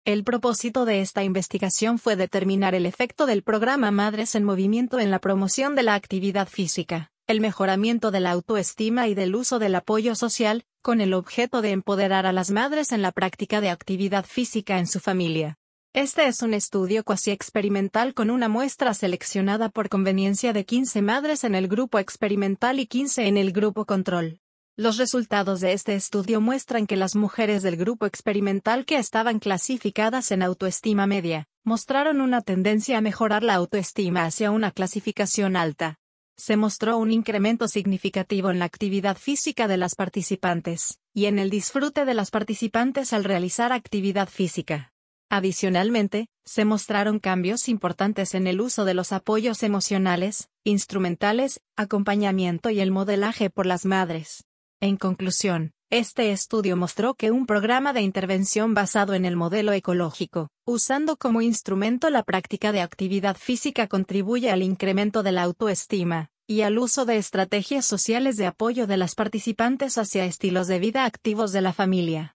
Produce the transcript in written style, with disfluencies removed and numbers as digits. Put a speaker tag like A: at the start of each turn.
A: El propósito de esta investigación fue determinar el efecto del programa Madres en Movimiento en la promoción de la actividad física, el mejoramiento de la autoestima y del uso del apoyo social, con el objeto de empoderar a las madres en la práctica de actividad física en su familia. Este es un estudio cuasi experimental con una muestra seleccionada por conveniencia de 15 madres en el grupo experimental y 15 en el grupo control. Los resultados de este estudio muestran que las mujeres del grupo experimental que estaban clasificadas en autoestima media, mostraron una tendencia a mejorar la autoestima hacia una clasificación alta. Se mostró un incremento significativo en la actividad física de las participantes, y en el disfrute de las participantes al realizar actividad física. Adicionalmente, se mostraron cambios importantes en el uso de los apoyos emocionales, instrumentales, acompañamiento y el modelaje por las madres. En conclusión, este estudio mostró que un programa de intervención basado en el modelo ecológico, usando como instrumento la práctica de actividad física, contribuye al incremento de la autoestima, y al uso de estrategias sociales de apoyo de las participantes hacia estilos de vida activos de la familia.